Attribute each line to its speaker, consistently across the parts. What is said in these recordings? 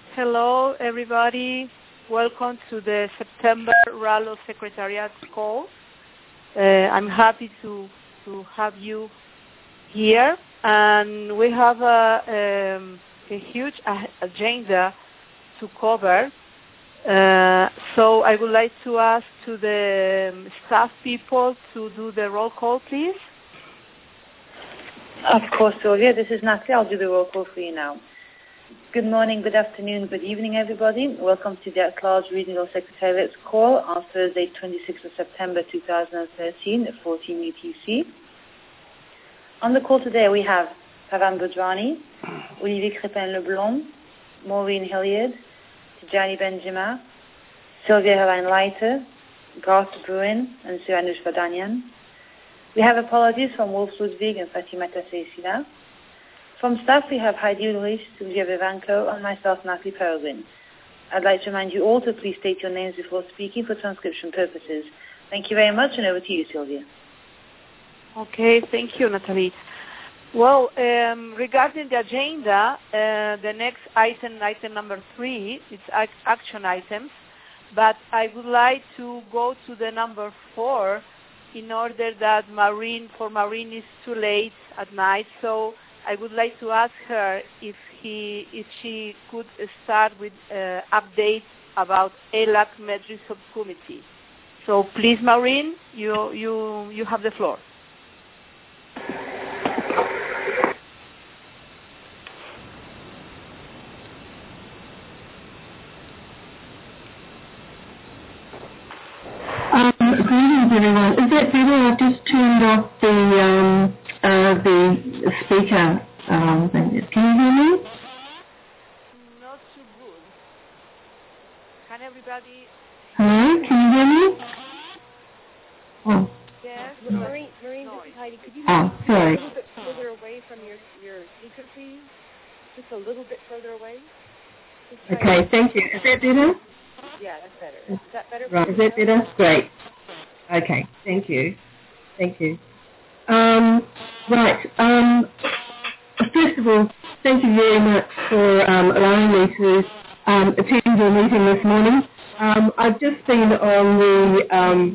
Speaker 1: Hello, everybody. Welcome to the September RALO Secretariat call. I'm happy to have you here, and we have a huge agenda to cover. So I would like to ask to the staff people to do the roll call, please.
Speaker 2: Of course, Sylvia. This is Natalie. I'll do the roll call for you now. Good morning, good afternoon, good evening, everybody. Welcome to the at-large Regional Secretariat's call on Thursday, 26th of September 2013 at 14 UTC. On the call today, we have Pavan Budrani, Olivier Crépin-Leblond, Maureen Hilliard, Tijani Benjima, Sylvia Helene-Leiter, Garth Bruin, and Siranush Vadanyan. We have apologies from Wolf Ludwig and Fatimata Seysila. From staff, we have Heidi Ulrich, Sylvia Vivanco, and myself, Natalie Peregrine. I'd like to remind you all to please state your names before speaking for transcription purposes. Thank you very much, and over to you, Sylvia.
Speaker 1: Okay, thank you, Natalie. Well, regarding the agenda, the next item number 3, it's action items, but I would like to go to the number 4 in order that Maureen is too late at night, so I would like to ask her if she could start with updates about ELAC metric subcommittee. So please, Maureen, you have the floor.
Speaker 3: Greetings, everyone. Is that better? I've just turned off the speaker thing. Can you hear me?
Speaker 1: Not too good. Can everybody...
Speaker 3: Hello? Can you hear me? Oh.
Speaker 1: Yes.
Speaker 4: Maureen, this is Heidi. Could you move a little bit further away from your speaker, please? Just a little bit further away.
Speaker 3: Okay, thank you. Is that better?
Speaker 4: Yeah, that's better. Is that better?
Speaker 3: Right, is that better? Great. Okay, thank you. Thank you. Right. First of all, thank you very much for allowing me to attend your meeting this morning. I've just been on the...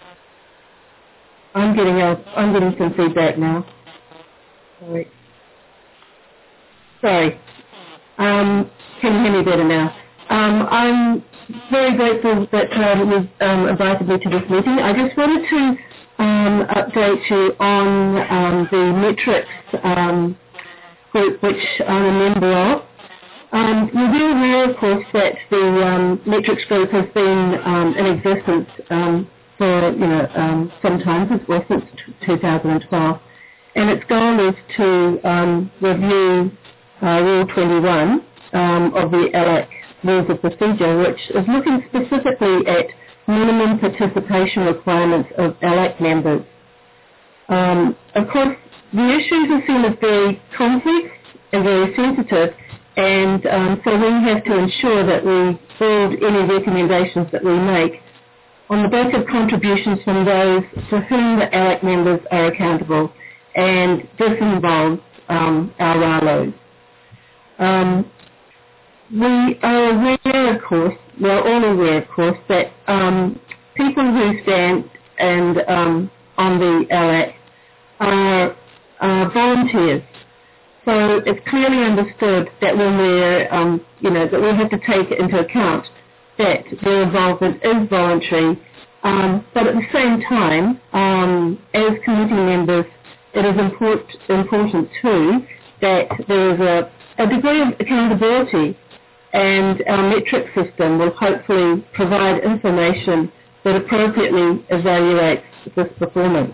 Speaker 3: I'm getting some feedback now. Sorry. Can you hear me better now? I'm very grateful that you've invited me to this meeting. I just wanted to update you on the metrics group which I'm a member of. You'll be aware, of course, that the metrics group has been in existence for some time, well, since 2012, and its goal is to review Rule 21 of the ELAC Rules of Procedure, which is looking specifically at minimum participation requirements of ELAC members. Of course, the issues are seen as very complex and very sensitive, and so we have to ensure that we build any recommendations that we make on the basis of contributions from those to whom the ELAC members are accountable, and this involves our RALOs. We are aware, of course, we're all aware, of course, that people who stand and on the ELAC are volunteers. So it's clearly understood that when we're, that we have to take into account that their involvement is voluntary, but at the same time, as committee members, it is important too that there is a degree of accountability, and our metric system will hopefully provide information that appropriately evaluates this performance.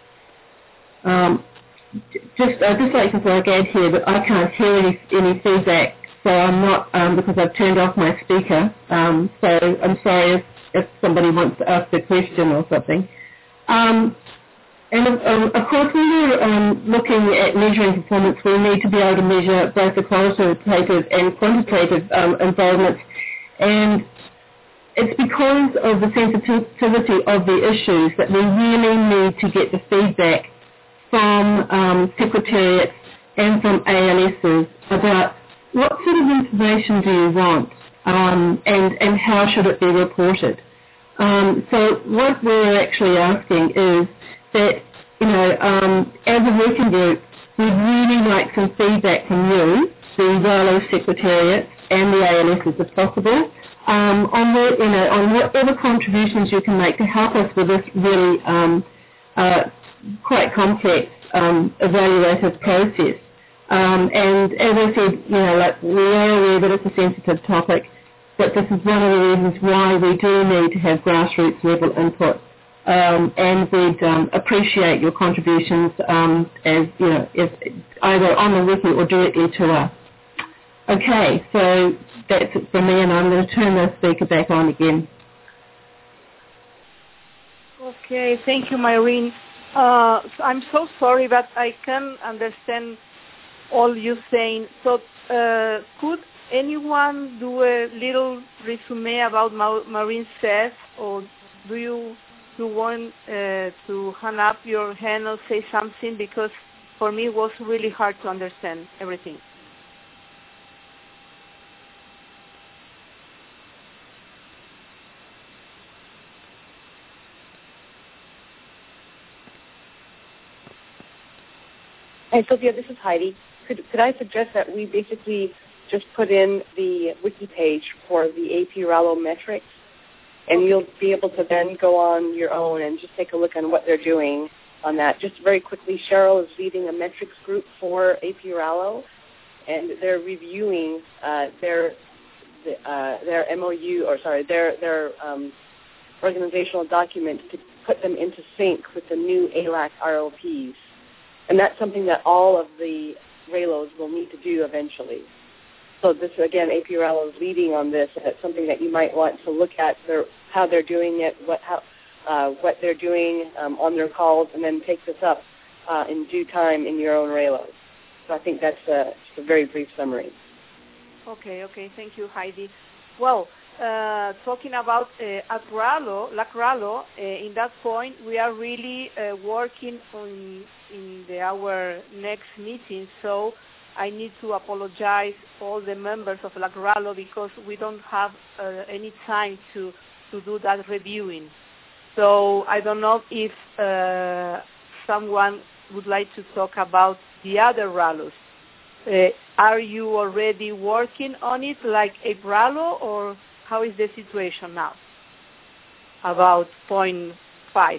Speaker 3: I'd just like to flag out here that I can't hear any feedback, so I'm not, because I've turned off my speaker, so I'm sorry if somebody wants to ask a question or something. And of course, when we're looking at measuring performance, we need to be able to measure both the qualitative and quantitative involvement. And it's because of the sensitivity of the issues that we really need to get the feedback from secretariats and from ALSs about what sort of information do you want, and how should it be reported? So what we're actually asking is that, as a working group, we'd really like some feedback from you, the RALO Secretariat and the ALS if possible, on whatever contributions you can make to help us with this really quite complex evaluative process. And as I said, we are aware that it's a sensitive topic, but this is one of the reasons why we do need to have grassroots level input. And we'd appreciate your contributions as either on the wiki or directly to us. Okay, so that's it for me, and I'm going to turn the speaker back on again.
Speaker 1: Okay, thank you, Myrene. I'm so sorry, but I can't understand all you saying. So could anyone do a little resume about Myrene says, or do you want to hand up your hand or say something? Because for me it was really hard to understand everything.
Speaker 4: Hey, Sylvia, this is Heidi. Could I suggest that we basically just put in the wiki page for the AP RALO metrics, and you'll be able to then go on your own and just take a look on what they're doing on that. Just very quickly, Cheryl is leading a metrics group for AP RALO, and they're reviewing their MOU, or sorry, their organizational documents to put them into sync with the new ALAC ROPs. And that's something that all of the RALOs will need to do eventually. So this, again, AP RALO is leading on this, and it's something that you might want to look at how they're doing it, what they're doing on their calls, and then take this up in due time in your own RALOs. So I think that's just a very brief summary.
Speaker 1: Okay, thank you, Heidi. Well, talking about LAC RALO, in that point, we are really working on in our next meeting, so I need to apologize all the members of LAC RALO because we don't have any time to do that reviewing. So I don't know if someone would like to talk about the other RALOs. Are you already working on it like AP RALO, or how is the situation now about point 5?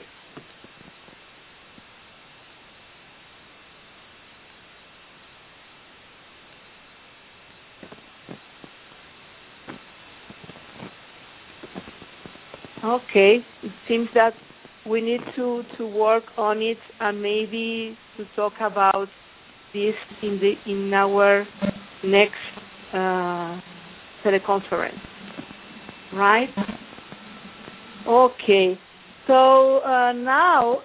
Speaker 1: Okay, it seems that we need to work on it and maybe to talk about this in our next teleconference, right? Okay, so now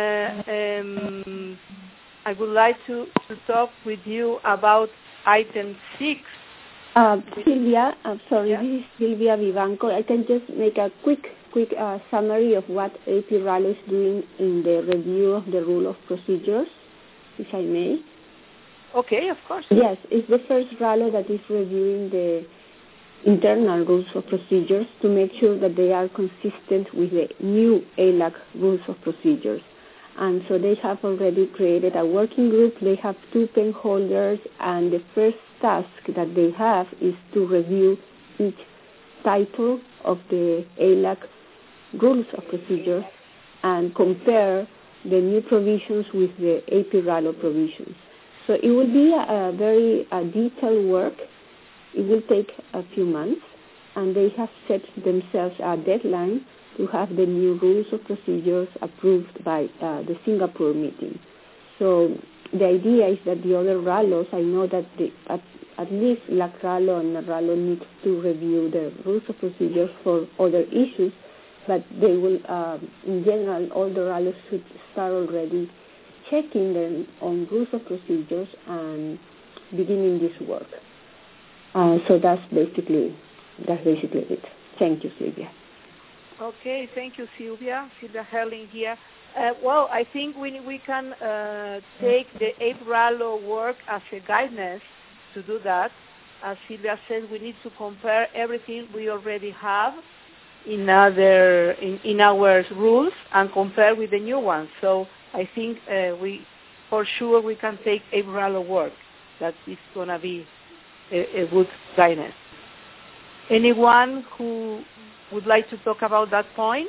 Speaker 1: I would like to talk with you about item 6.
Speaker 5: Sylvia, I'm sorry, This is Sylvia Vivanco. I can just make a quick summary of what AP RALO is doing in the review of the rule of procedures, if I may.
Speaker 1: Okay, of course.
Speaker 5: Yes, it's the first RALO that is reviewing the internal rules of procedures to make sure that they are consistent with the new ALAC rules of procedures. And so they have already created a working group. They have 2 pen holders, and the first task that they have is to review each title of the ALAC rules of procedures and compare the new provisions with the AP RALO provisions. So it will be a very detailed work. It will take a few months, and they have set themselves a deadline to have the new rules of procedures approved by the Singapore meeting. So the idea is that the other RALOs, I know that at least LAC RALO and RALO needs to review the rules of procedures for other issues, but they will, in general, all the RALOs should start already checking them on rules of procedures and beginning this work. So that's basically it. Thank you, Sylvia.
Speaker 1: Okay, thank you, Sylvia. Sylvia Herling here. Well, I think we can take the AP RALO work as a guidance to do that. as Silvia said, we need to compare everything we already have in our rules and compare with the new ones. So I think for sure we can take a umbrella work. That is going to be a good guidance. Anyone who would like to talk about that point?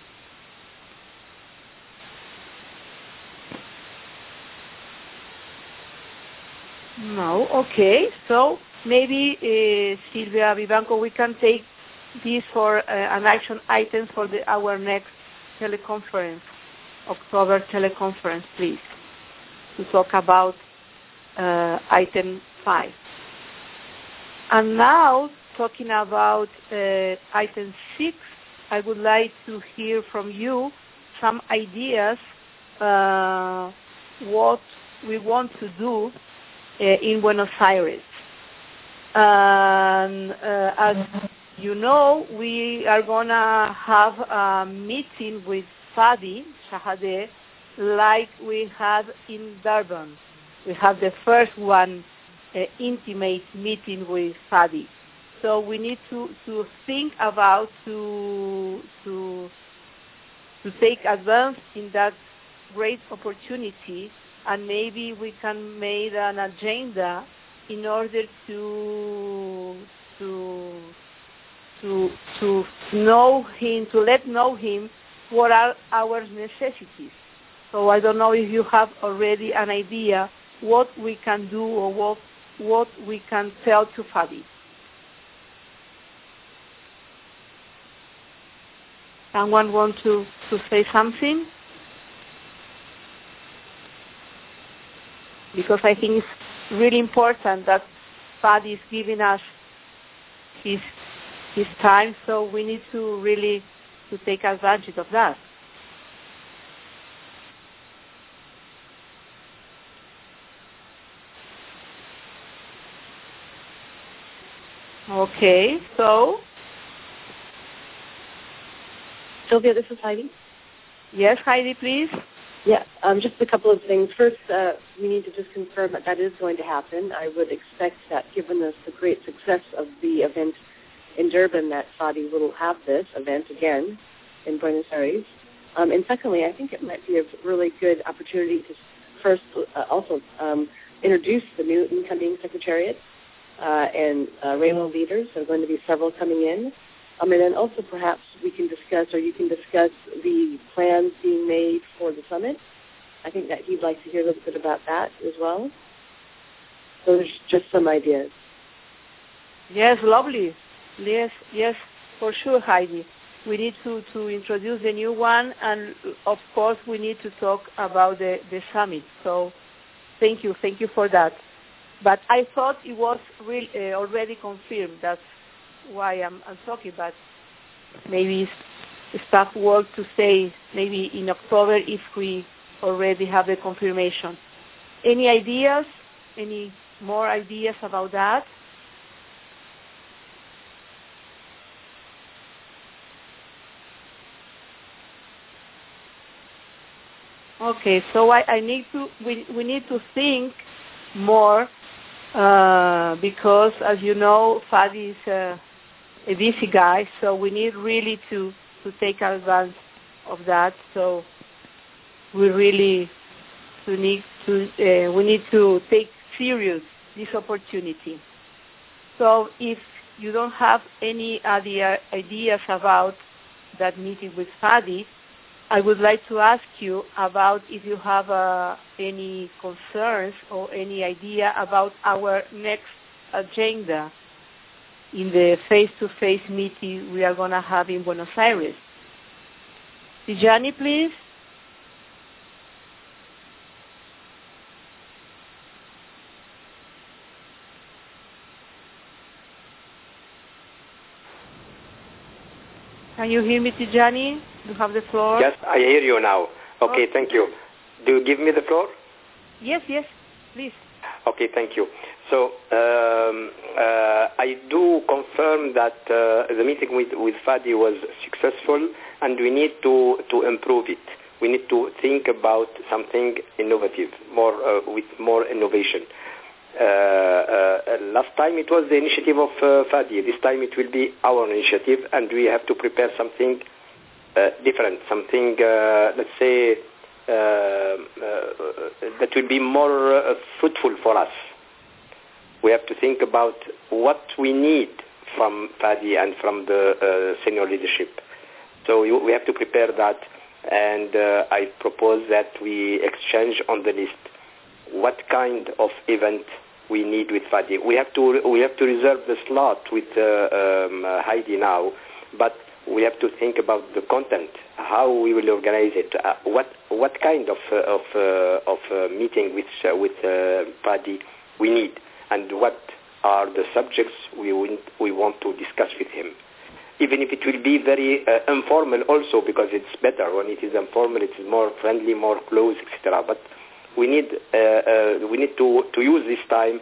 Speaker 1: No. Okay. So maybe Silvia Vivanco, we can take this for an action item for our next teleconference, October teleconference, please, to talk about item 5. And now, talking about item 6, I would like to hear from you some ideas what we want to do in Buenos Aires. And as you know, we are going to have a meeting with Fadi Shahadeh like we had in Durban. We have the first one, intimate meeting with Fadi. So we need to think about to take advance in that great opportunity, and maybe we can make an agenda in order to know him, to let know him what are our necessities. So I don't know if you have already an idea what we can do or what we can tell to Fadi. Someone want to say something? Because I think it's really important that Fadi is giving us his time, so we need to really to take advantage of that. Okay, so
Speaker 4: Sylvia, this is Heidi.
Speaker 1: Yes, Heidi, please.
Speaker 4: Yeah, just a couple of things. First, we need to just confirm that is going to happen. I would expect that, given the great success of the event in Durban, that Fadi will have this event again in Buenos Aires. And secondly, I think it might be a really good opportunity to first also introduce the new incoming secretariat and RAILO leaders. There are going to be several coming in. And then also perhaps we can discuss, or you can discuss, the plans being made for the summit. I think that he'd like to hear a little bit about that as well. So there's just some ideas.
Speaker 1: Yes, lovely. Yes, for sure, Heidi. We need to introduce the new one, and of course we need to talk about the summit. So thank you for that. But I thought it was already confirmed. That's why I'm talking, but maybe it's tough work to say maybe in October if we already have the confirmation. Any ideas? Any more ideas about that? Okay, so we need to think more because, as you know, Fadi is a busy guy, so we need really to take advantage of that. So we really need to take serious this opportunity. So if you don't have any ideas about that meeting with Fadi, I would like to ask you about if you have any concerns or any idea about our next agenda in the face-to-face meeting we are going to have in Buenos Aires. Tijani, please. Can you hear me, Tijani? You have the floor.
Speaker 6: Yes, I hear you now. Okay, thank you. Do you give me the floor?
Speaker 1: Yes, please.
Speaker 6: Okay, thank you. So I do confirm that the meeting with Fadi was successful, and we need to improve it. We need to think about something innovative, with more innovation. Last time it was the initiative of Fadi. This time it will be our initiative, and we have to prepare something different, something, let's say, that will be more fruitful for us. We have to think about what we need from Fadi and from the senior leadership. So we have to prepare that, and I propose that we exchange on the list what kind of event we need with Fadi. We have to reserve the slot with Heidi now, but we have to think about the content, how we will organize it, what kind of meeting with Fadi we need, and what are the subjects we want to discuss with him. Even if it will be very informal also, because it's better when it is informal, it is more friendly, more close, etc. But we need to use this time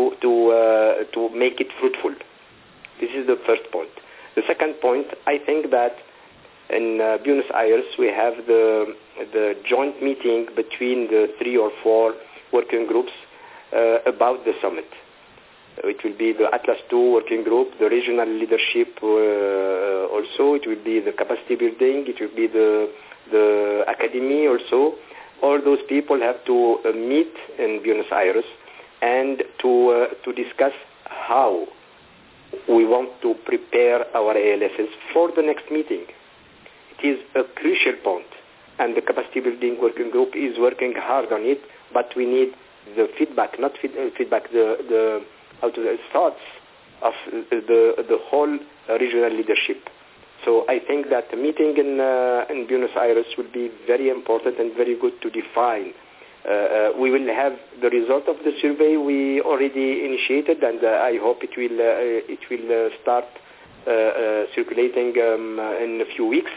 Speaker 6: to make it fruitful. This is the first point. The second point, I think that in Buenos Aires we have the joint meeting between the 3 or 4 working groups about the summit. It will be the Atlas II working group, the regional leadership also. It will be the capacity building. It will be the academy also. All those people have to meet in Buenos Aires and to discuss how we want to prepare our ALSs for the next meeting. It is a crucial point, and the capacity building working group is working hard on it, but we need the feedback, not feedback, the thoughts of the whole regional leadership. So I think that the meeting in Buenos Aires will be very important and very good to define. We will have the result of the survey we already initiated, and I hope it will start circulating in a few weeks.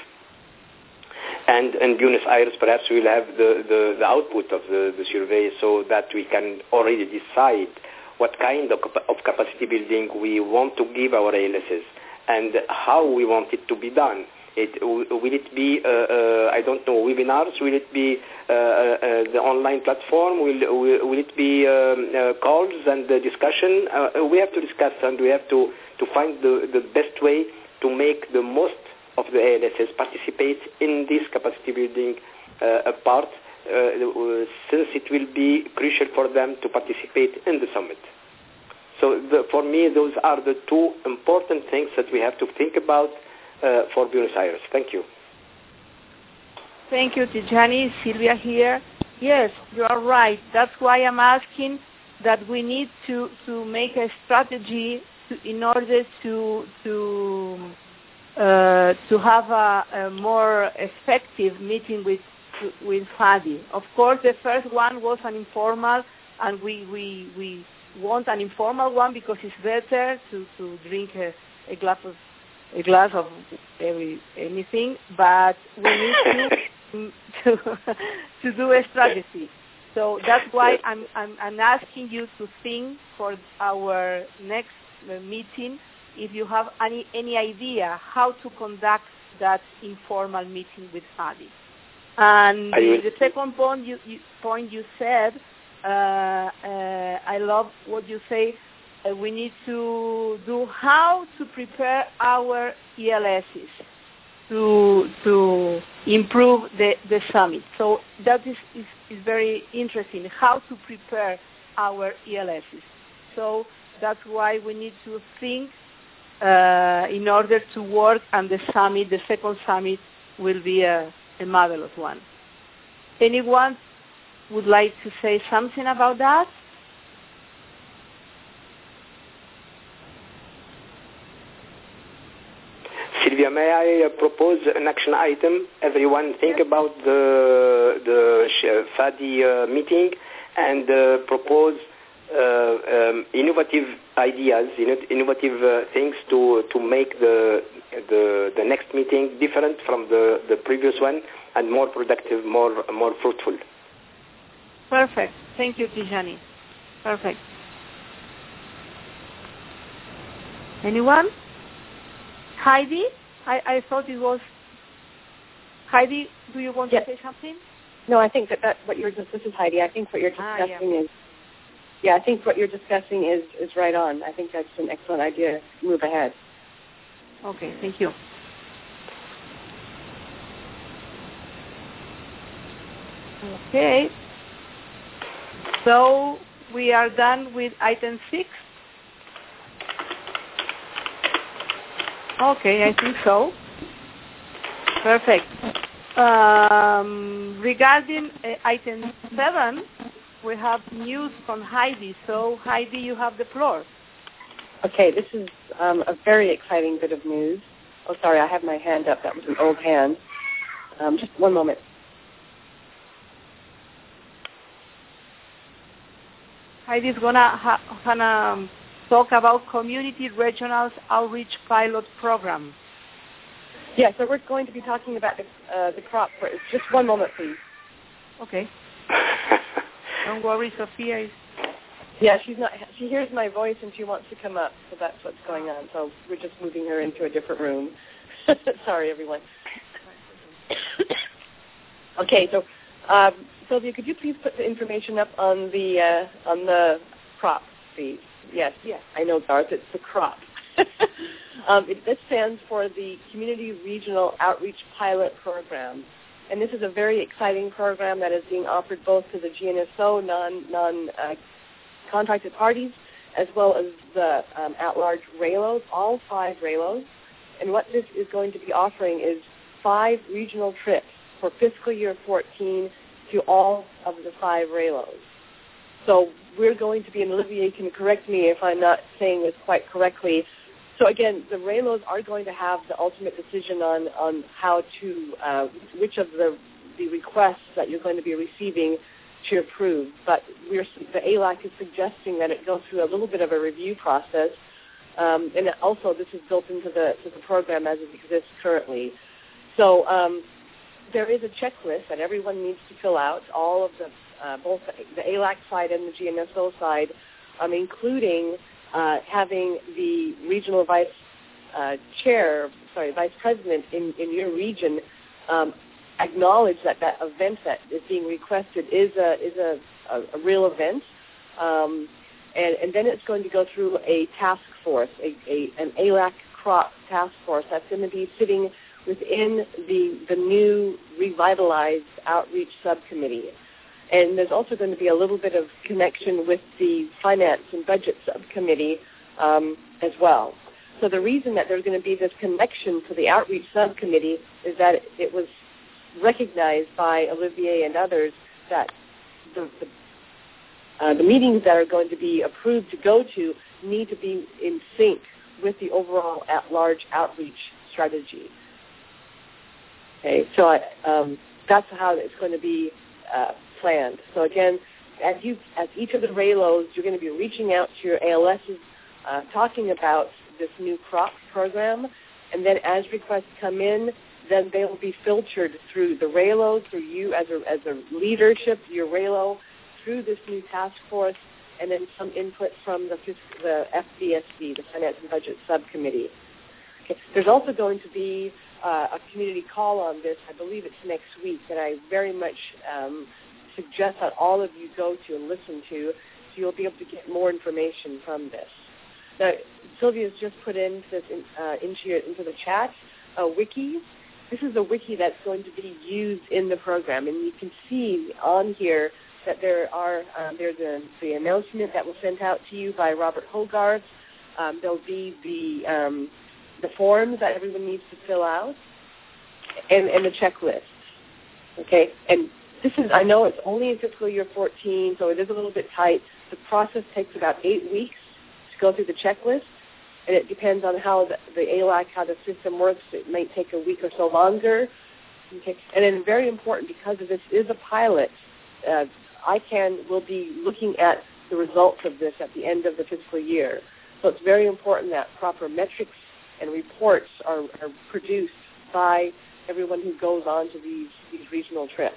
Speaker 6: And in Buenos Aires, perhaps we will have the output of the survey, so that we can already decide what kind of capacity building we want to give our ALSs and how we want it to be done. Will it be, I don't know, webinars? Will it be the online platform? Will it be calls and discussion? We have to discuss, and we have to find the best way to make the most of the ALSs participate in this capacity building part, since it will be crucial for them to participate in the summit. So for me, those are the two important things that we have to think about for Buenos Aires. Thank you.
Speaker 1: Thank you, Tijani. Silvia here. Yes, you are right. That's why I'm asking that we need to make a strategy in order to have a more effective meeting with Fadi. Of course, the first one was an informal, and we want an informal one because it's better to drink a glass of anything, but we need to do a strategy. So that's why I'm asking you to think for our next meeting, if you have any idea how to conduct that informal meeting with Fadi. And the second point you said, I love what you say. We need to do how to prepare our ELSs to improve the summit. So that is very interesting, how to prepare our ELSs. So that's why we need to think in order to work on the summit. The second summit will be a marvelous one. Anyone would like to say something about that?
Speaker 6: Sylvia, may I propose an action item? Everyone think about the Fadi meeting and propose innovative ideas, innovative things to make the next meeting different from the previous one and more productive, more fruitful.
Speaker 1: Perfect. Thank you, Tijani. Perfect. Anyone? Heidi? I thought it was... Heidi, do you want to say something?
Speaker 4: No, I think that what this is Heidi. I think what you're discussing is Yeah, I think what you're discussing is right on. I think that's an excellent idea to move ahead.
Speaker 1: Okay, thank you. Okay. So we are done with item 6. Okay, I think so. Perfect. Regarding item 7, we have news from Heidi. So Heidi, you have the floor.
Speaker 4: Okay, this is a very exciting bit of news. Oh, sorry, I have my hand up. That was an old hand. Just one moment.
Speaker 1: Heidi's gonna talk about Community Regionals Outreach Pilot Program.
Speaker 4: Yeah, so we're going to be talking about the crop. Just one moment, please.
Speaker 1: Okay. Don't worry, Sophia.
Speaker 4: Yeah, she hears my voice and she wants to come up, so that's what's going on. So we're just moving her into a different room. Sorry, everyone. Okay, so Sylvia, could you please put the information up on the crop, please? Yes, I know, Garth. It's the crop. This stands for the Community Regional Outreach Pilot Program. And this is a very exciting program that is being offered both to the GNSO non-contracted parties as well as the at-large RALOs, all 5 RALOs. And what this is going to be offering is 5 regional trips for fiscal year 14 to all of the 5 RALOs. So we're going to be, and Olivier can correct me if I'm not saying this quite correctly. So again, the RALOs are going to have the ultimate decision on how to, which of the requests that you're going to be receiving to approve. But the ALAC is suggesting that it go through a little bit of a review process. And also this is built into the program as it exists currently. So there is a checklist that everyone needs to fill out, all of both the ALAC side and the GNSO side, including having the regional vice president in your region acknowledge that event that is being requested is a real event, and then it's going to go through a task force, an ALAC crop task force that's going to be sitting within the new revitalized outreach subcommittee. And there's also going to be a little bit of connection with the Finance and Budget Subcommittee as well. So the reason that there's going to be this connection to the Outreach Subcommittee is that it was recognized by Olivier and others that the meetings that are going to be approved to go to need to be in sync with the overall at-large outreach strategy. Okay, so that's how it's going to be planned. So again, as each of the RALOs, you're going to be reaching out to your ALSs, talking about this new crop program, and then as requests come in, then they will be filtered through the RALO, through you as a leadership, your RALO, through this new task force, and then some input from the FBSC, the Finance and Budget Subcommittee. Okay. There's also going to be a community call on this. I believe it's next week, and I very much suggest that all of you go to and listen to, so you'll be able to get more information from this. Now, Sylvia's just put into the chat a wiki. This is a wiki that's going to be used in the program, and you can see on here that there's the announcement that was sent out to you by Robert Hogarth. There'll be the forms that everyone needs to fill out, and the checklist. Okay, and this is, I know it's only in fiscal year 14, so it is a little bit tight. The process takes about 8 weeks to go through the checklist, and it depends on how the ALAC, how the system works. It might take a week or so longer. Okay, and then very important, because this is a pilot, will be looking at the results of this at the end of the fiscal year. So it's very important that proper metrics and reports are produced by everyone who goes on to these regional trips.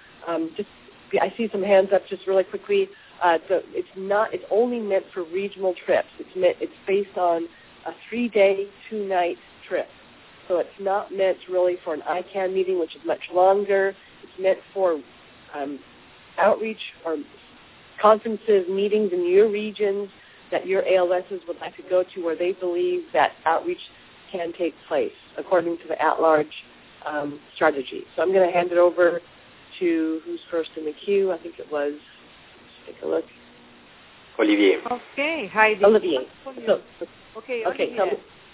Speaker 4: I see some hands up just really quickly. It's only meant for regional trips. It's based on a 3-day, 2-night trip. So it's not meant really for an ICANN meeting, which is much longer. It's meant for outreach or conferences, meetings in your regions that your ALSs would like to go to where they believe that outreach can take place according to the at-large strategy. So I'm going to hand it over to who's first in the queue. I think it was, let's take a look.
Speaker 6: Olivier.
Speaker 1: Okay, Heidi.
Speaker 4: Olivier.
Speaker 1: Okay,
Speaker 4: Olivier.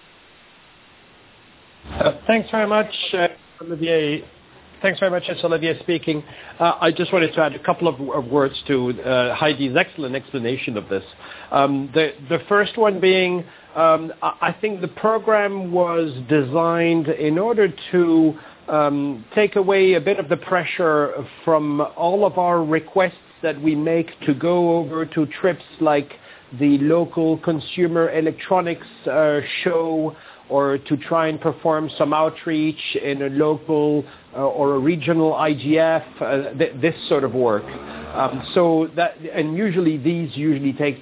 Speaker 7: Thanks very much, Olivier. Thanks very much. It's Olivier speaking. I just wanted to add a couple of words to Heidi's excellent explanation of this. The first one being, I think the program was designed in order to take away a bit of the pressure from all of our requests that we make to go over to trips like the local consumer electronics show, or to try and perform some outreach in a local or a regional IGF, this sort of work. So that, and usually these take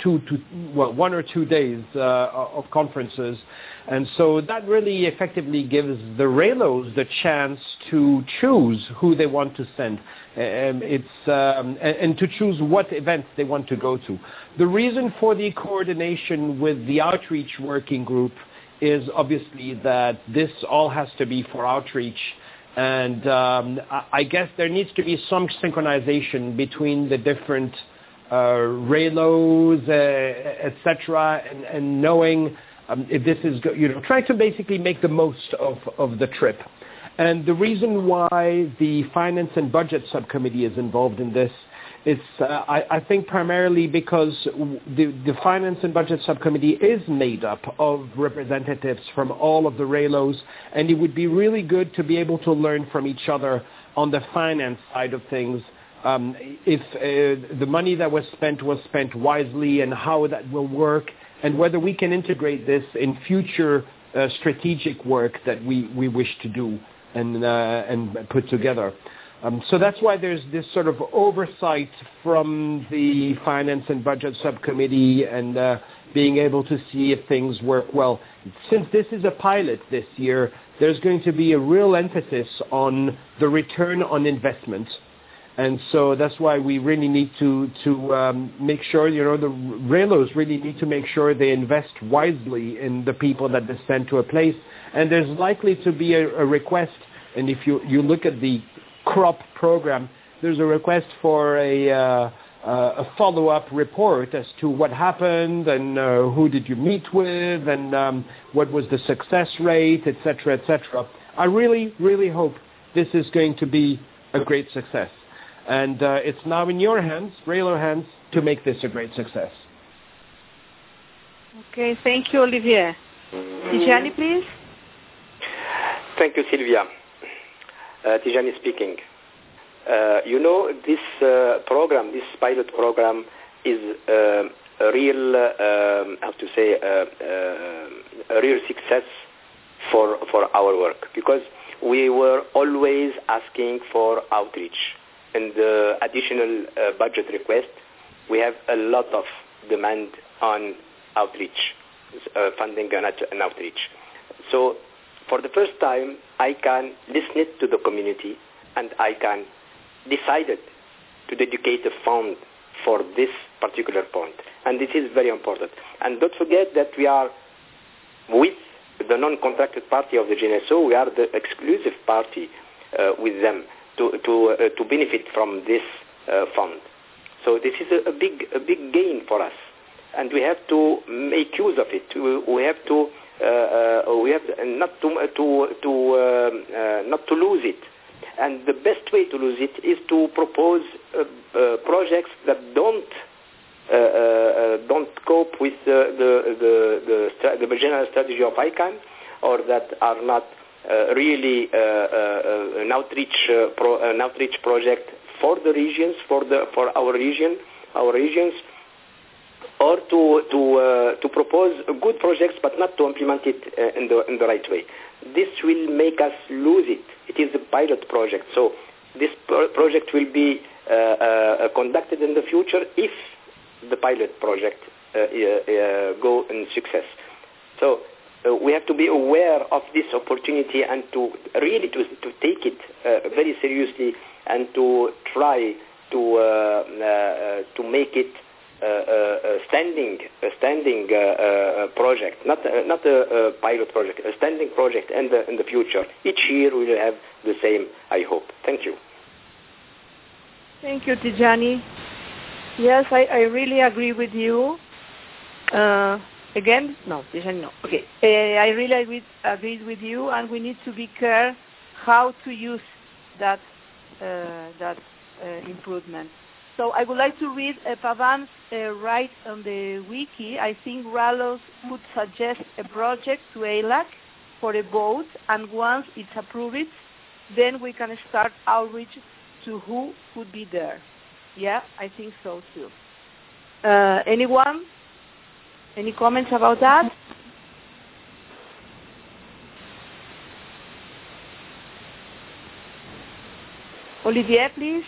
Speaker 7: 1 or 2 days of conferences, and so that really effectively gives the RALOs the chance to choose who they want to send. And to choose what events they want to go to. The reason for the coordination with the outreach working group is obviously that this all has to be for outreach, and I guess there needs to be some synchronization between the different RALOs, etc., and knowing if this is, trying to basically make the most of the trip. And the reason why the Finance and Budget Subcommittee is involved in this is, I think, primarily because the Finance and Budget Subcommittee is made up of representatives from all of the RALOs, and it would be really good to be able to learn from each other on the finance side of things, if the money that was spent wisely and how that will work, and whether we can integrate this in future strategic work that we wish to do and put together. So that's why there's this sort of oversight from the Finance and Budget Subcommittee and being able to see if things work well. Since this is a pilot this year, there's going to be a real emphasis on the return on investment. And so that's why we really need to make sure, the RALOs really need to make sure they invest wisely in the people that they send to a place. And there's likely to be a request, and if you look at the CROP program, there's a request for a follow-up report as to what happened and who did you meet with and what was the success rate, etc., etc. I really, really hope this is going to be a great success. And it's now in your hands, RALO hands, to make this a great success.
Speaker 1: Okay, thank you, Olivier. Tijani, please.
Speaker 6: Thank you, Sylvia. Tijani speaking. This program, this pilot program, is a real, a real success for our work, because we were always asking for outreach. In the additional budget request, we have a lot of demand on outreach, funding and outreach. So for the first time, I can listen to the community, and I can decided to dedicate a fund for this particular point. And this is very important. And don't forget that we are with the non-contracted party of the GNSO, we are the exclusive party with them to benefit from this fund. So this is a big gain for us, and we have to make use of it. We have not to lose it. And the best way to lose it is to propose projects that don't cope with the general strategy of ICANN, or that are not really an outreach project for the regions, for our regions, or to propose good projects but not to implement it in the right way. This will make us lose it. It is a pilot project, so this project will be conducted in the future if the pilot project go in success. So we have to be aware of this opportunity and to really to take it very seriously, and to try to make it a standing project, not a pilot project, a standing project in the future. Each year we will have the same, I hope. Thank you.
Speaker 1: Thank you, Tijani. Yes, I really agree with you. Again? No, Tijani, no. Okay. I really agree with you, and we need to be careful how to use that improvement. So I would like to read Pavan's right on the wiki. I think Ralos would suggest a project to ELAC for a vote, and once it's approved, then we can start outreach to who would be there. Yeah, I think so too. Anyone? Any comments about that? Olivier, please.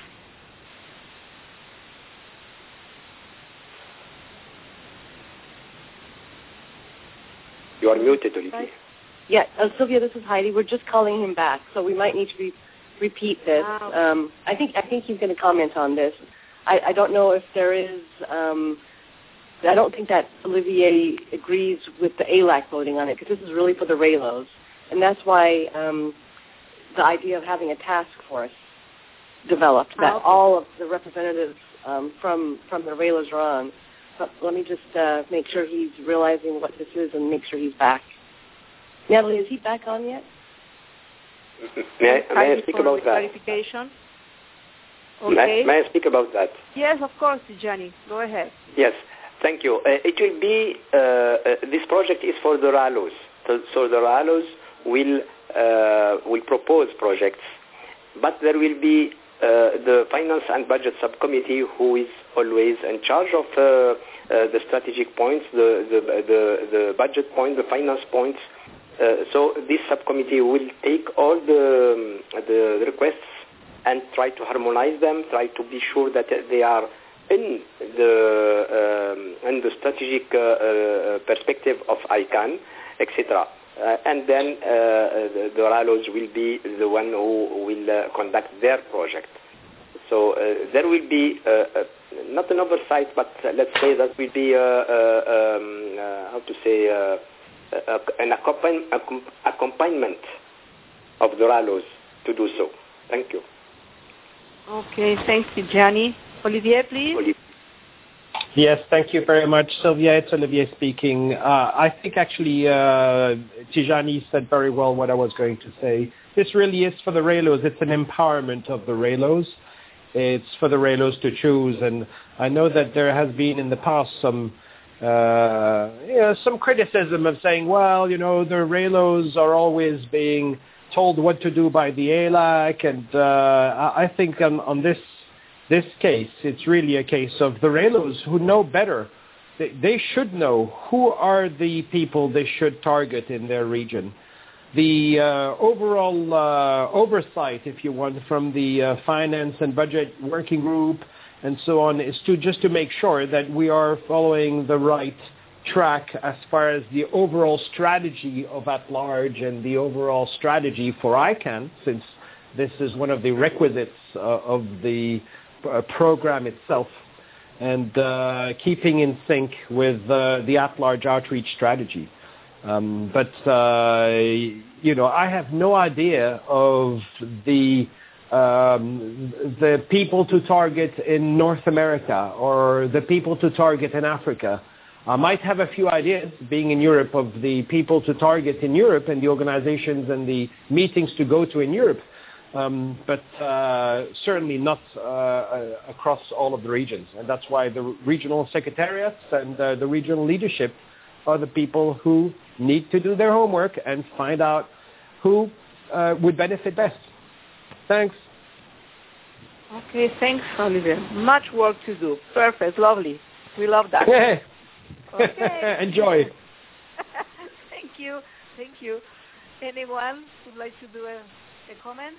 Speaker 6: You are muted, Olivier.
Speaker 4: Yeah, Sylvia, this is Heidi. We're just calling him back, so we might need to repeat this.
Speaker 1: Wow.
Speaker 4: I think he's going to comment on this. I don't know if there is. I don't think that Olivier agrees with the ALAC voting on it, because this is really for the RALOs, and that's why the idea of having a task force developed that all of the representatives from the RALOs are on. But let me just make sure he's realizing what this is and make sure he's back. Natalie, is he back on yet?
Speaker 6: May I speak about that?
Speaker 1: Clarification. Okay.
Speaker 6: May I speak about that?
Speaker 1: Yes, of course, Tijani. Go ahead.
Speaker 6: Yes, thank you. It will be, this project is for the RALOs. So the RALOs will propose projects, but there will be the Finance and Budget Subcommittee, who is always in charge of the strategic points, the budget points, the finance points. So this subcommittee will take all the requests and try to harmonize them, try to be sure that they are in the strategic perspective of ICANN, etc. And then the RALOs will be the one who will conduct their project. So there will be not an oversight, but let's say that will be an accompaniment of the RALOs to do so. Thank you.
Speaker 1: Okay, thanks, Tijani. Olivier, please.
Speaker 6: Olivier.
Speaker 7: Yes, thank you very much, Sylvia. It's Olivier speaking. I think actually Tijani said very well what I was going to say. This really is for the RALOs. It's an empowerment of the RALOs. It's for the RALOs to choose. And I know that there has been in the past some criticism of saying, well, the RALOs are always being told what to do by the ALAC. And I think on this case, it's really a case of the RALOs who know better. They should know who are the people they should target in their region. The overall oversight, if you want, from the Finance and Budget Working Group and so on is to make sure that we are following the right track as far as the overall strategy of at-large and the overall strategy for ICANN, since this is one of the requisites of the program itself, and keeping in sync with the at-large outreach strategy. But I have no idea of the people to target in North America or the people to target in Africa. I might have a few ideas, being in Europe, of the people to target in Europe and the organizations and the meetings to go to in Europe. But certainly not across all of the regions. And that's why the regional secretariats and the regional leadership are the people who need to do their homework and find out who would benefit best. Thanks.
Speaker 1: Okay, thanks, Olivier. Much work to do. Perfect, lovely. We love that.
Speaker 7: Yeah.
Speaker 1: Okay.
Speaker 7: Enjoy.
Speaker 1: Thank you. Anyone would like to do a comment?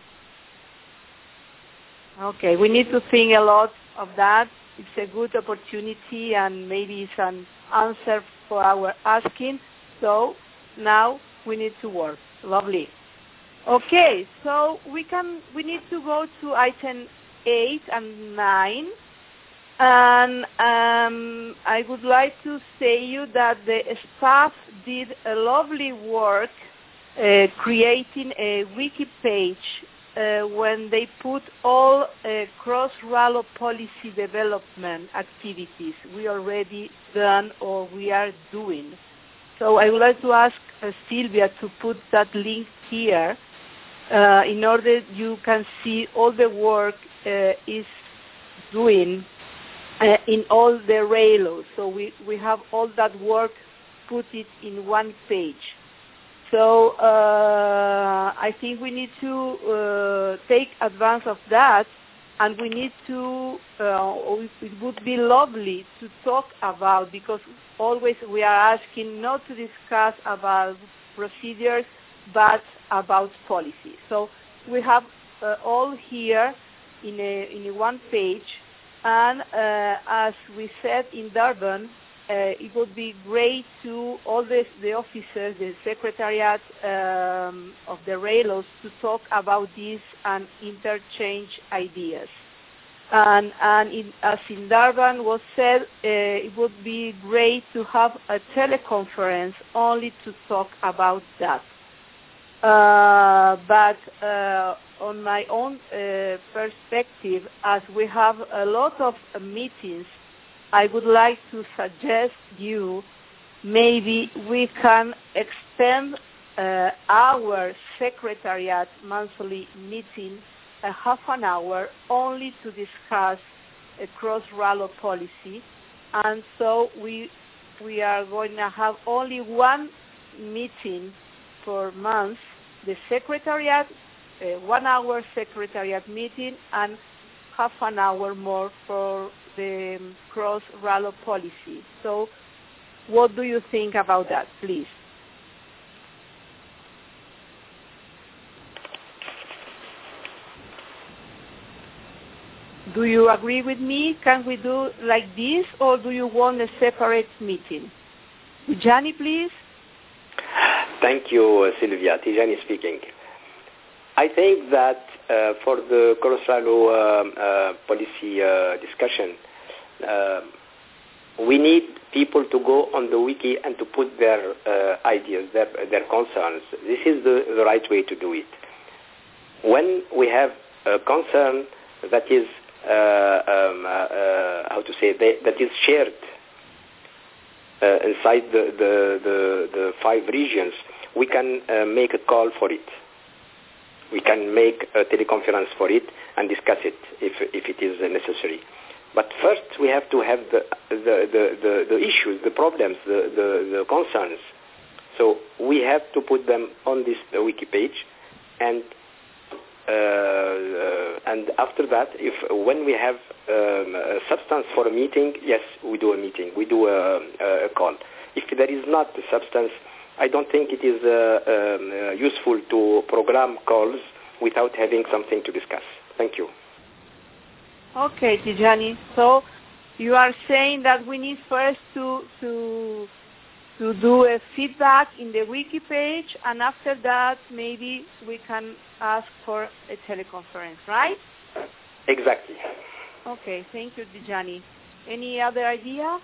Speaker 1: Okay, we need to think a lot of that. It's a good opportunity and maybe it's an answer for our asking. So now we need to work. Lovely. Okay, so we need to go to item 8 and 9. And I would like to say you that the staff did a lovely work creating a wiki page when they put all cross-RALO policy development activities we already done or we are doing. So I would like to ask Sylvia to put that link here in order you can see all the work is doing in all the RALOs. So we have all that work, put it in one page. So I think we need to take advantage of that, and we need to, it would be lovely to talk about, because always we are asking not to discuss about procedures, but about policy. So we have all here in one page. And as we said in Durban, it would be great to all the officers, the secretariat of the RALOs, to talk about this and interchange ideas. And as in Durban was said, it would be great to have a teleconference only to talk about that. But on my own perspective, as we have a lot of meetings, I would like to suggest you maybe we can extend our secretariat monthly meeting a half an hour only to discuss a cross-RALO policy. And so we are going to have only one meeting per month, the secretariat, 1 hour secretariat meeting, and half an hour more for the cross-RALO policy. So what do you think about that, please? Do you agree with me? Can we do like this, or do you want a separate meeting? Tijani, please.
Speaker 6: Thank you, Sylvia. Tijani speaking. I think that for the cross-RALO policy discussion, we need people to go on the wiki and to put their ideas, their concerns. This is the right way to do it. When we have a concern that is, that is shared inside the 5 regions, we can make a call for it. We can make a teleconference for it and discuss it if it is necessary. But first, we have to have the issues, the problems, the concerns. So we have to put them on this wiki page, and after that, when we have a substance for a meeting, yes, we do a meeting, we do a call. If there is not a substance, I don't think it is useful to program calls without having something to discuss. Thank you.
Speaker 1: Okay, Tijani. So you are saying that we need first to do a feedback in the wiki page, and after that maybe we can ask for a teleconference, right?
Speaker 6: Exactly.
Speaker 1: Okay, thank you, Tijani. Any other idea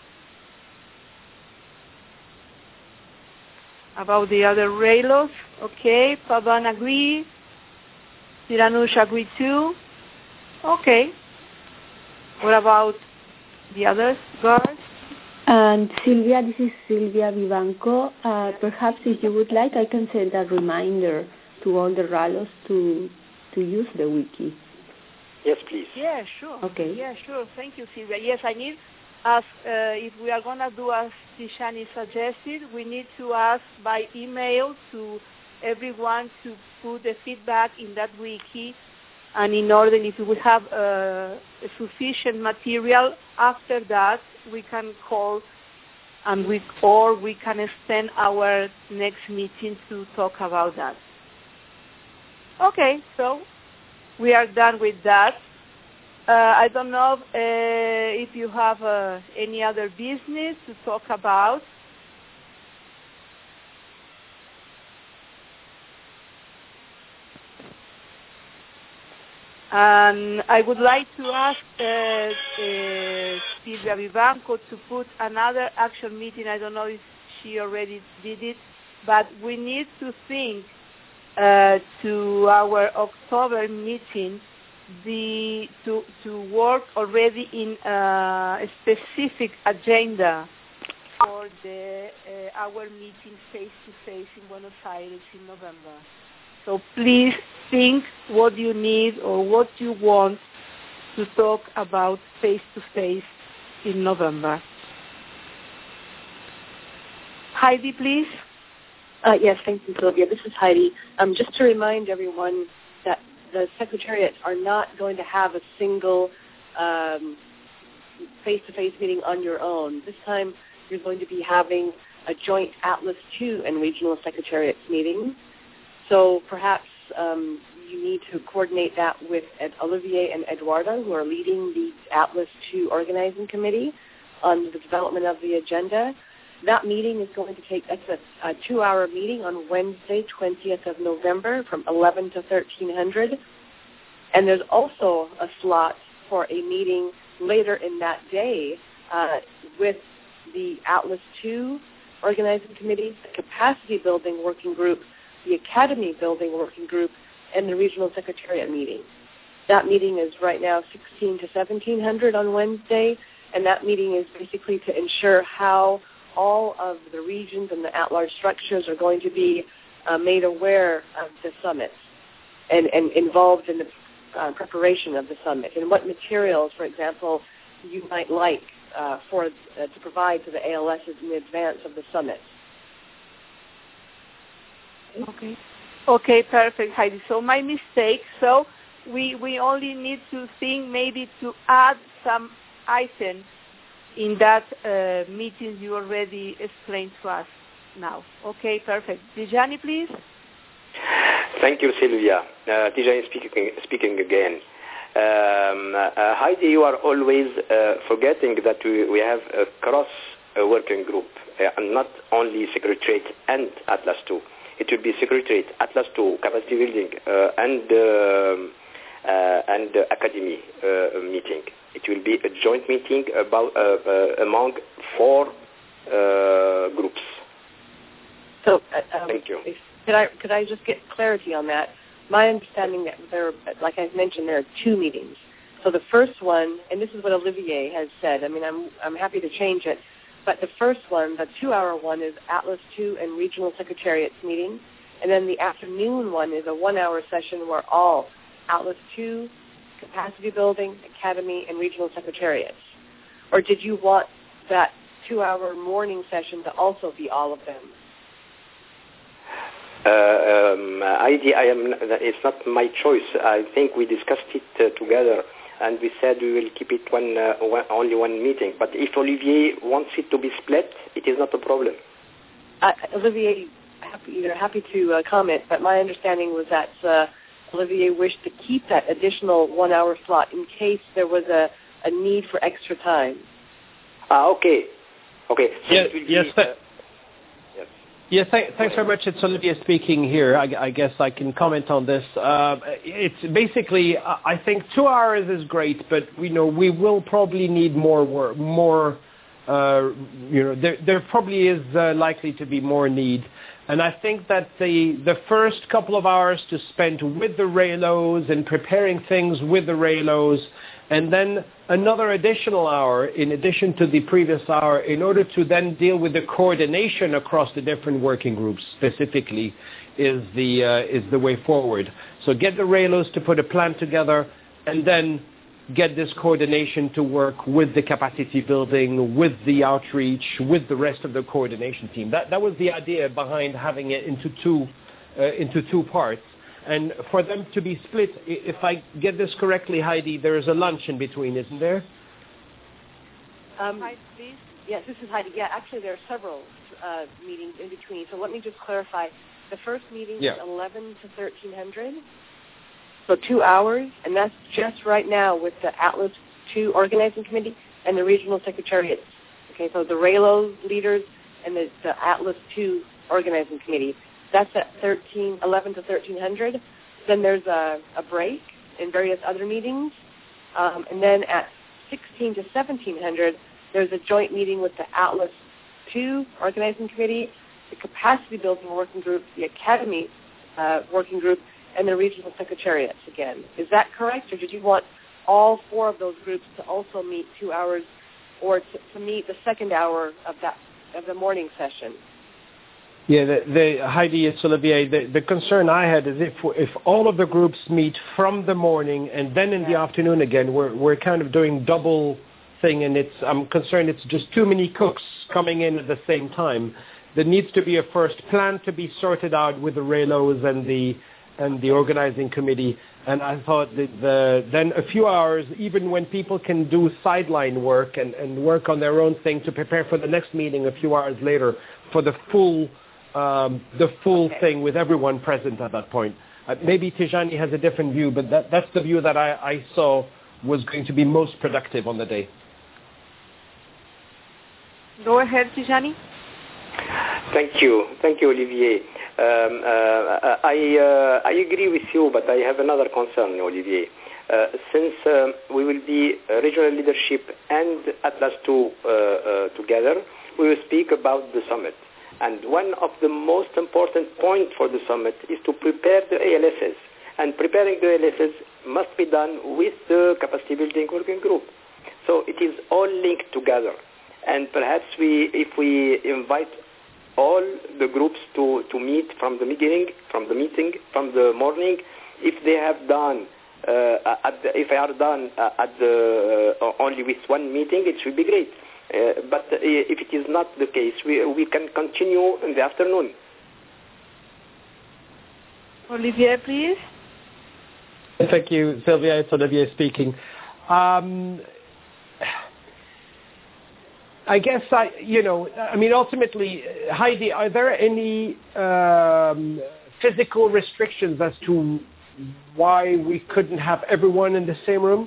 Speaker 1: about the other RALOs? Okay, Pavan agree. Siranush agree too. Okay. What about the others, girls?
Speaker 5: And Sylvia, this is Sylvia Vivanco. Perhaps if you would like, I can send a reminder to all the RALOs to use the wiki.
Speaker 6: Yes, please.
Speaker 1: Yeah, sure.
Speaker 5: Okay.
Speaker 1: Yeah, sure. Thank you, Sylvia. Yes, I need ask if we are going to do as Tijani suggested, we need to ask by email to everyone to put the feedback in that wiki, and in order if we have sufficient material, after that we can call and we can extend our next meeting to talk about that. Okay, so we are done with that. I don't know if you have any other business to talk about. And I would like to ask Silvia Vivanco to put another action meeting. I don't know if she already did it, but we need to think to our October meeting to work already in a specific agenda for our meeting face-to-face in Buenos Aires in November. So please think what you need or what you want to talk about face-to-face in November. Heidi, please.
Speaker 4: Yes, thank you, Sylvia. This is Heidi. Just to remind everyone that the secretariats are not going to have a single face-to-face meeting on your own. This time you're going to be having a joint Atlas II and regional secretariats meeting. So perhaps you need to coordinate that with Olivier and Eduardo, who are leading the Atlas II organizing committee on the development of the agenda. That meeting is going to take, that's a 2-hour meeting on Wednesday, 20th of November from 11 to 1300. And there's also a slot for a meeting later in that day with the Atlas II organizing committee, the capacity building working group, the academy building working group, and the regional secretariat meeting. That meeting is right now 16 to 1700 on Wednesday, and that meeting is basically to ensure how all of the regions and the at-large structures are going to be made aware of the summit and involved in the preparation of the summit, and what materials, for example, you might like to provide to the ALSs in advance of the summit.
Speaker 1: Okay, perfect, Heidi. So my mistake. So we only need to think maybe to add some items in that meeting you already explained to us now. Okay, perfect. Dijani, please.
Speaker 6: Thank you, Sylvia. Dijani speaking again. Heidi, you are always forgetting that we have a cross working group, and not only Secretariat and Atlas II. It will be Secretariat, Atlas II, capacity building, and Academy meeting. It will be a joint meeting among 4 groups.
Speaker 4: So,
Speaker 6: thank you.
Speaker 4: Could I just get clarity on that? My understanding that like I mentioned, there are 2 meetings. So the first one, and this is what Olivier has said. I mean, I'm happy to change it, but the first one, the 2-hour one, is Atlas II and Regional Secretariats meeting, and then the afternoon one is a 1-hour session where all Atlas II, capacity building, academy, and regional secretariats. Or did you want that 2-hour morning session to also be all of them?
Speaker 6: It's not my choice. I think we discussed it together, and we said we will keep it only one meeting. But if Olivier wants it to be split, it is not a problem.
Speaker 4: Olivier, you're happy to comment, but my understanding was that Olivier wished to keep that additional 1-hour slot in case there was a need for extra time.
Speaker 6: Okay. So
Speaker 7: Yes, thanks very much. It's Olivier speaking here. I guess I can comment on this. It's basically, I think 2 hours is great, but we will probably need more work, there probably is likely to be more need. And I think that the first couple of hours to spend with the RALOs and preparing things with the RALOs, and then another additional hour in addition to the previous hour in order to then deal with the coordination across the different working groups specifically is the way forward. So get the RALOs to put a plan together, and then get this coordination to work with the capacity building, with the outreach, with the rest of the coordination team. That was the idea behind having it into two parts. And for them to be split, if I get this correctly, Heidi, there is a lunch in between, isn't there?
Speaker 1: Heidi, please.
Speaker 4: Yes, this is Heidi. Yeah, actually there are several meetings in between. So let me just clarify. The first meeting is 11 to 1300. So 2 hours, and that's just right now with the Atlas II Organizing Committee and the Regional Secretariats. Okay, so the RALO leaders and the Atlas II Organizing Committee. That's at 11 to 1300. Then there's a break in various other meetings. And then at 16 to 1700, there's a joint meeting with the Atlas II Organizing Committee, the Capacity Building Working Group, the Academy Working Group, and the Regional Secretariats again. Is that correct, or did you want all four of those groups to also meet 2 hours, or to meet the second hour of the morning session?
Speaker 7: Yeah, Heidi, it's Olivier. The concern I had is if all of the groups meet from the morning and then in the afternoon again, we're kind of doing double thing, and I'm concerned it's just too many cooks coming in at the same time. There needs to be a first plan to be sorted out with the RALOs and the organizing committee. And I thought that then a few hours, even when people can do sideline work and work on their own thing to prepare for the next meeting a few hours later for the full thing with everyone present at that point. Maybe Tijani has a different view, but that's the view that I saw was going to be most productive on the day.
Speaker 1: Go ahead, Tijani.
Speaker 6: Thank you, Olivier. I agree with you, but I have another concern, Olivier. Since we will be regional leadership and Atlas II together, we will speak about the summit. And one of the most important points for the summit is to prepare the ALSs. And preparing the ALSs must be done with the capacity building working group. So it is all linked together. And perhaps if we invite all the groups to meet from the meeting, from the morning, if they have done, if they are done only with one meeting, it should be great. But if it is not the case, we can continue in the afternoon.
Speaker 1: Olivier, please.
Speaker 7: Thank you, Sylvia. It's Olivier speaking. I guess ultimately, Heidi, are there any physical restrictions as to why we couldn't have everyone in the same room?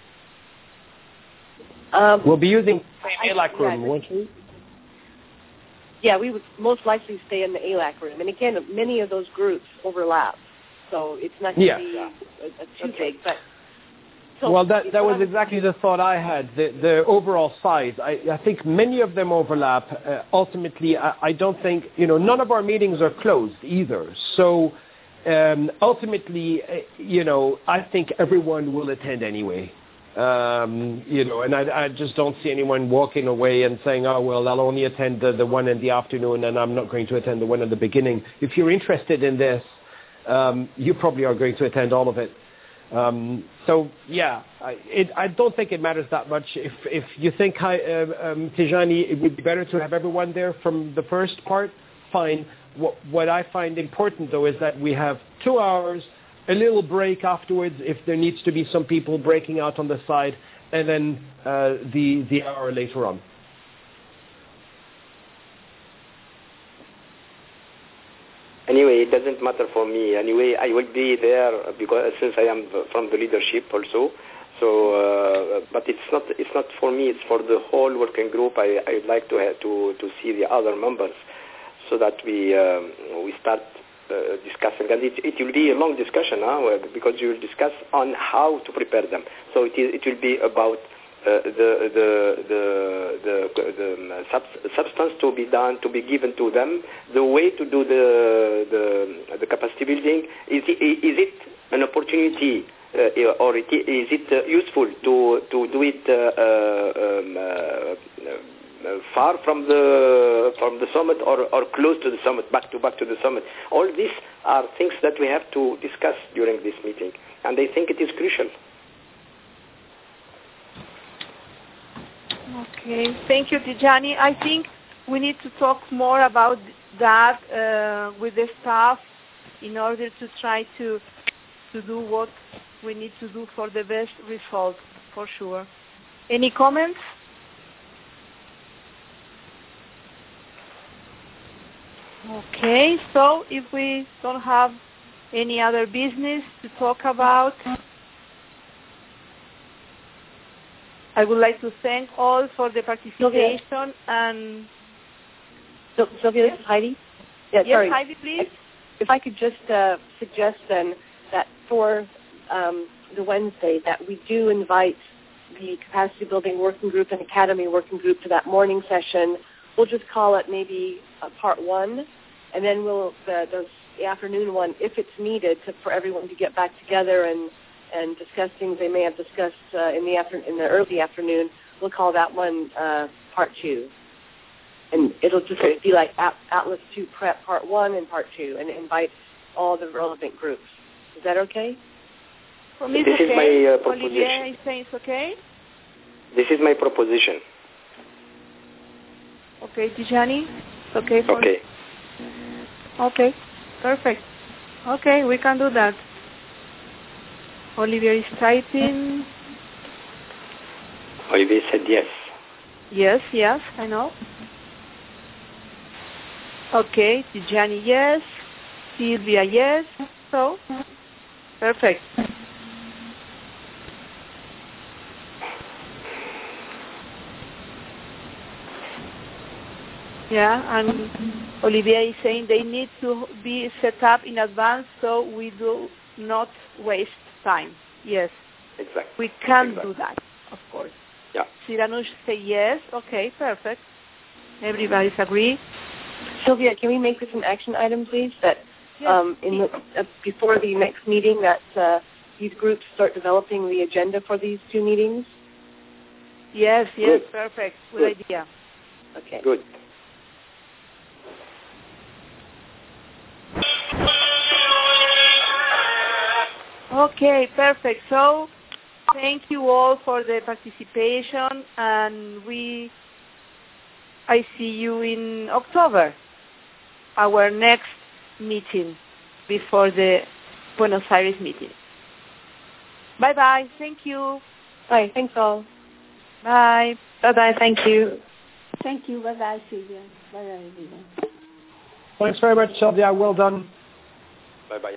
Speaker 7: We'll be using the same ALAC room, won't we?
Speaker 4: Yeah, we would most likely stay in the ALAC room. And again, many of those groups overlap, so it's not going to be too big. But
Speaker 7: well, that was exactly the thought I had. The overall size, I think many of them overlap. Ultimately, I don't think none of our meetings are closed either. So ultimately, I think everyone will attend anyway. And I just don't see anyone walking away and saying, oh, well, I'll only attend the one in the afternoon and I'm not going to attend the one in the beginning. If you're interested in this, you probably are going to attend all of it. So, yeah, I don't think it matters that much. If you think, Tijani, it would be better to have everyone there from the first part, fine. What I find important, though, is that we have 2 hours, a little break afterwards if there needs to be some people breaking out on the side, and then the hour later on.
Speaker 6: Anyway, it doesn't matter for me. Anyway, I will be there because since I am from the leadership also. So, but it's not for me. It's for the whole working group. I'd like to see the other members so that we start discussing, and it will be a long discussion, because you will discuss on how to prepare them. So it will be about the substance to be done, to be given to them, the way to do the capacity building. Is it an opportunity, or is it useful to do it far from the summit or close to the summit, back to the summit? All these are things that we have to discuss during this meeting, and I think it is crucial.
Speaker 1: Okay, thank you, Tijani. I think we need to talk more about that with the staff in order to try to do what we need to do for the best result, for sure. Any comments? Okay, so if we don't have any other business to talk about, I would like to thank all for the participation. And
Speaker 4: Sylvia, this is Heidi. Yeah,
Speaker 1: yes,
Speaker 4: sorry.
Speaker 1: Heidi, please.
Speaker 4: If I could just suggest then that for the Wednesday, that we do invite the capacity building working group and academy working group to that morning session. We'll just call it maybe part one, and then the afternoon one, if it's needed, for everyone to get back together and discuss things they may have discussed in the early afternoon. We'll call that one part two. And it'll just be like Atlas 2 Prep Part 1 and Part 2, and invite all the relevant groups. Is that okay?
Speaker 1: For me,
Speaker 6: this
Speaker 1: it's okay.
Speaker 6: Is my proposition.
Speaker 1: Olivier is saying it's okay?
Speaker 6: This is my proposition.
Speaker 1: Okay, Tijani? It's okay for
Speaker 6: Okay.
Speaker 1: Okay, perfect. Okay, we can do that. Olivier is typing.
Speaker 6: Olivier said yes.
Speaker 1: Yes, I know. Okay, Tijani, yes. Sylvia, yes. So, perfect. Yeah, and Olivier is saying they need to be set up in advance so we do not waste time. Yes.
Speaker 6: Exactly.
Speaker 1: We can do that, of course.
Speaker 6: Yeah.
Speaker 1: Siranush say yes. Okay, perfect. Everybody's agree.
Speaker 4: Sylvia, can we make this an action item, please? That
Speaker 1: Yes.
Speaker 4: Before the next meeting, that these groups start developing the agenda for these two meetings?
Speaker 1: Yes,
Speaker 6: Good.
Speaker 1: perfect. Good idea.
Speaker 4: Okay.
Speaker 6: Good.
Speaker 1: Okay, perfect. So, thank you all for the participation, and I see you in October, our next meeting before the Buenos Aires meeting. Bye-bye. Thank you.
Speaker 4: Bye. Thanks all.
Speaker 1: Bye.
Speaker 2: Bye-bye. Thank you.
Speaker 5: Thank you. Bye-bye, Sylvia. Bye-bye, everyone.
Speaker 7: Thanks very much, Sylvia. Well done.
Speaker 6: Bye-bye.